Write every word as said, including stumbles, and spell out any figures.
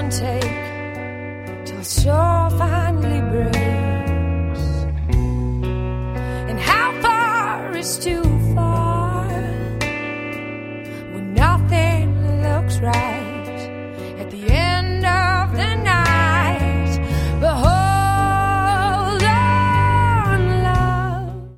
and take till the shore finally breaks. And how far is too far when nothing looks right at the end?